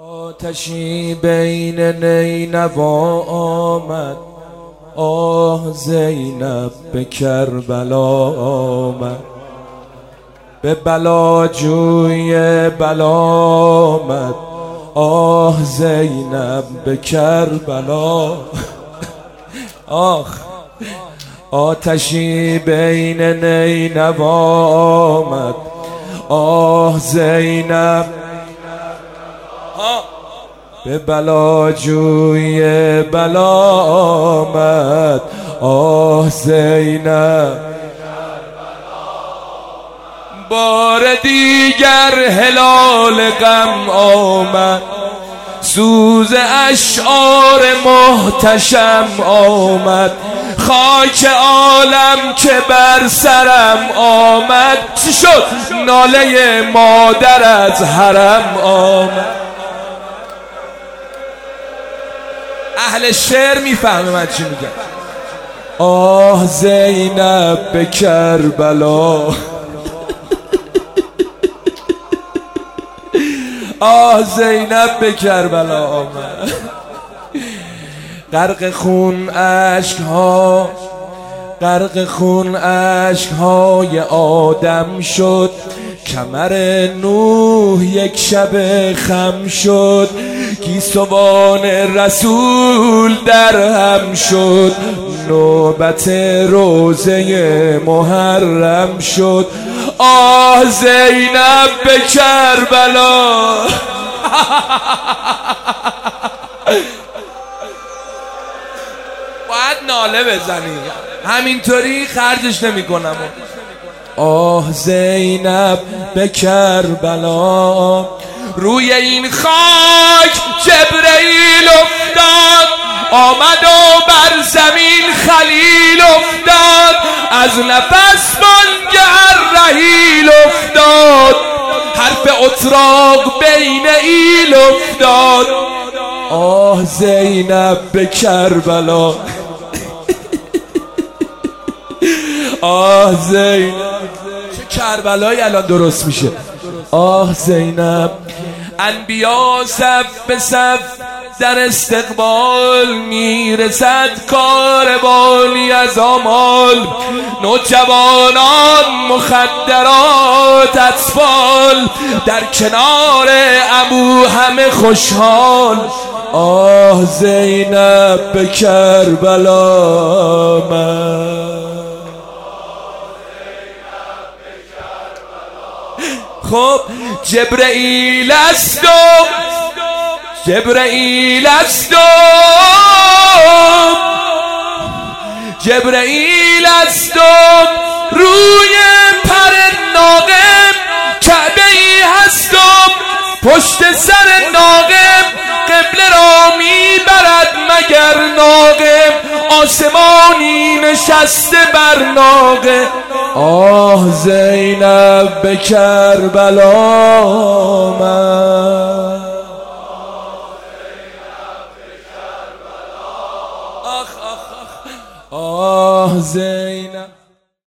آتشی بین نینوا آمد، آه زینب به کربلا آمد. به بلاجوی بلا آمد، آه زینب به کربلا. آخ آتشی بین نینوا آمد، آه زینب به بلاجوی بلا آمد، آه زینب. بار دیگر هلال غم آمد، سوز اشعار محتشم آمد. خاک عالم که بر سرم آمد، چی شد؟ ناله مادر از حرم آمد. اهل شعر میفهمه من چی میگم. آه زینب به کربلا، آه زینب به کربلا آمد. غرق خون اشک‌ها، غرق خون اشک‌های آدم شد. کمر نوح یک شب خم شد، گیسوان رسول در هم شد. نوبت روزه محرم شد، آه زینب به کربلا. باید ناله بزنی، همینطوری خرجش نمی کنم. آه زینب به کربلا، روی این خاک جبرئیل افتاد، آمد و بر زمین خلیل افتاد. از نفس بانگ الرحیل افتاد، حرف اتراق بین ایل افتاد. آه زینب به کربلا، آه زینب. چه کربلایی الان درست میشه. آه زینب. انبیا صف به صف در استقبال، میرسد کاروانی از آمال. نوجوانان مخدرات اطفال، در کنار ابو همه خوشحال. آه زینب به کربلا آمد. خب جبرئیل است و جبرئیل است و جبرئیل است و روی پر ناقه کعبه‌ای هست و پشت سر ناقه قبله را میبرد مگر ناقه. آسمانی نشسته بر ناقه. آه زینب به کربلا